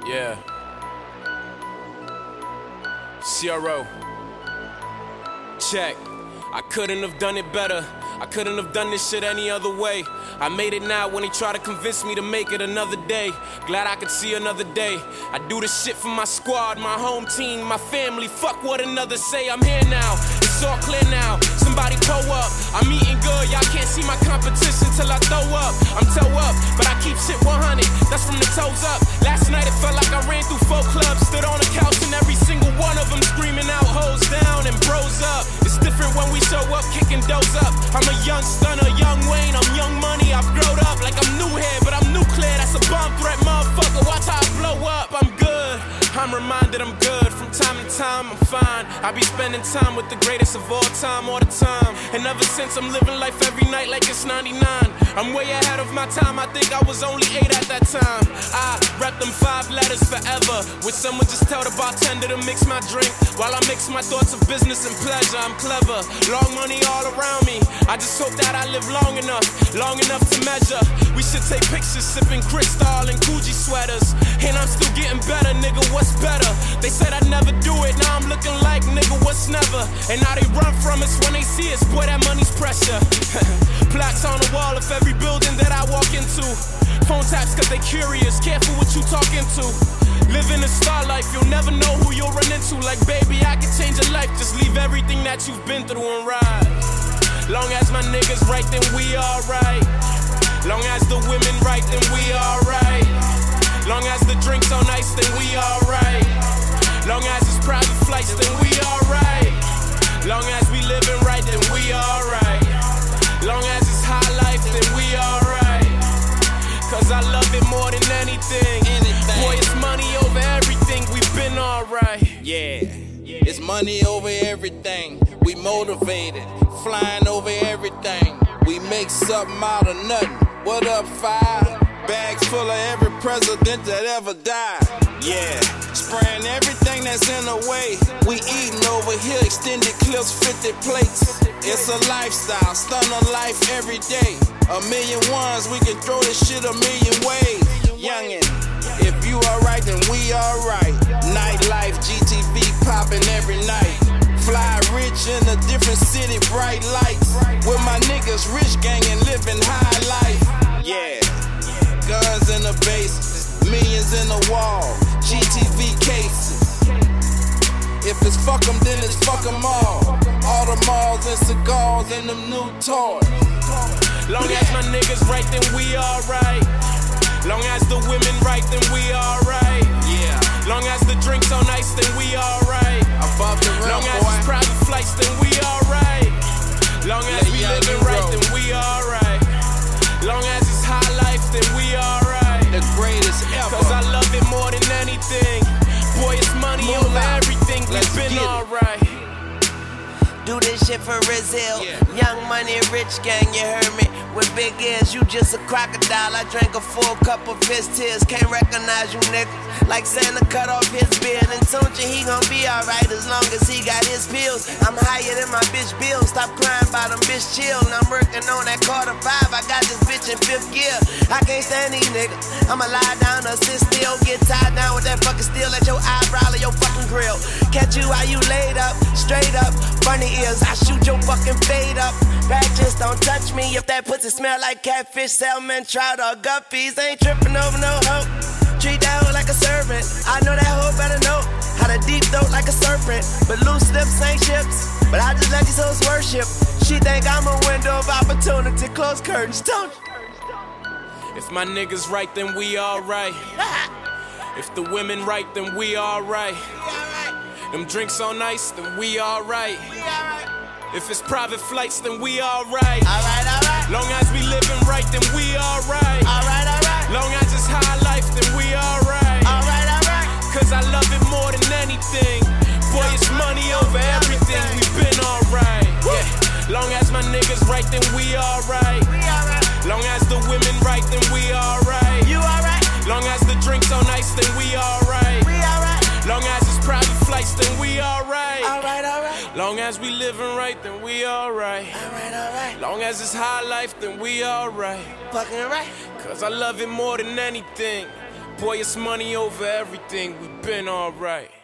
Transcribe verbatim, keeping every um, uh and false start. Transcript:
Yeah. C R O. Check. I couldn't have done it better. I couldn't have done this shit any other way. I made it now when they try to convince me to make it another day. Glad I could see another day. I do this shit for my squad, my home team, my family. Fuck what another say, I'm here now. It's all clear now. Somebody pull up. I'm eating good, y'all can't see my competition till I throw up. I'm toe up, but I keep shit one hundred. That's from the toes up. Last night it felt like I ran through four clubs. Stood on the couch and every single one of them screaming out hoes down and bros up. It's different when we show up, kicking doors up. I'm a young stunner, young Wayne, I'm young money. I've grown up like I'm new here, but I'm nuclear. That's a bomb threat, motherfucker. Watch how I blow up. I'm good. I'm reminded I'm good. From time to time, I'm fine. I be spending time with the greatest of all time, all the time. And ever since, I'm living life every night like it's ninety-nine. I'm way ahead of my time. I think I was only eight at that time. I rep them five letters forever. Wish someone just tell the bartender to mix my drink while I mix my thoughts of business and pleasure. I'm clever. Long money all around me. I just hope that I live long enough, long enough to measure. We should take pictures sipping Cristal and Gucci sweaters. And I'm still getting better, nigga, what's better? They said I'd never do it, now I'm looking like nigga, what's never? And now they run from us when they see us, boy, that money's pressure. Plaques on the wall of every building that I walk into. Phone taps cause they curious, careful what you talking to. Living a star life, you'll never know who you'll run into. Like baby, I can change your life, just leave everything that you've been through and ride. Long as my niggas right, then we alright. Long as the women right, then we alright. Long as the drinks on ice, then we alright. Long as it's private flights, then we alright. Long as we living right, then we alright. Long as it's high life, then we alright. Cause I love it more than anything. anything. Boy, it's money over everything, we've been alright. Yeah, it's money over everything. We motivated, flying over everything. We make something out of nothing. What up, five? Bags full of every president that ever died. Yeah, spraying everything that's in the way. We eating over here, extended clips, fifty plates. It's a lifestyle, stunner life every day. A million ones, we can throw this shit a million ways. Youngin', if you alright, then we alright. Nightlife, G T V popping every night. Fly rich in a different city, bright lights. With my niggas, rich gang and living high life. Yeah, guns in the base, millions in the wall, G T V cases. If it's fuck 'em, then it's fuck 'em all. All the malls and cigars and them new toys. Long as my niggas right, then we alright. Long as the women right, then we alright. Yeah. Long as the drinks on ice, then we alright. Above the rim, Long as boy. it's private flights, then we alright. Long as Let we young living Negro. right, then we alright. Long as it's high life, then we alright. The greatest ever. Cause I love it more than anything. Boy, it's money Move over out. everything, Let's we've been get it. alright. Do this shit for Brazil. Yeah. Young money, rich gang, you heard me. With big ears, you just a crocodile. I drank a full cup of his tears. Can't recognize you, nigga. Like Santa cut off his beard. And Tunchi, he gon' be alright as long as he got his pills. I'm higher than my bitch bill. Stop crying about them, bitch chill. And I'm working on that quarter five. I got this bitch in fifth gear. I can't stand these niggas. I'ma lie down or sit still. Get tied down with that fucking steel at your eyebrow or your fucking grill. Catch you while you laid up, straight up. Bunny ears, I shoot your fucking fade up. Bad just don't touch me. If that pussy smell like catfish, salmon, trout, or guppies, ain't tripping over no hoe. Treat that hoe like a servant. I know that hoe better know how to deep throat like a serpent. But loose lips ain't ships. But I just let these hoes worship. She think I'm a window of opportunity. Close curtains, don't you? If my niggas right, then we alright. If the women right, then we alright. Them drinks on ice, then we alright. If it's private flights, then we alright. Alright, alright. Long as we living right, then we alright. Alright, alright. Long as it's high life, then we alright. Alright, alright. Cause I love it more than anything. Boy, it's money over everything, we've been alright. Yeah. Long as my niggas right, then we alright. We alright. Long as the women right, then we alright. You alright? Long as the drinks on ice, then we alright. We alright. Long as it's private flights, then we alright. Alright, alright. Long as we living right, then we alright. Alright, alright. Long as it's high life, then we alright. Fucking right. Cause I love it more than anything. Boy, it's money over everything, we've been alright.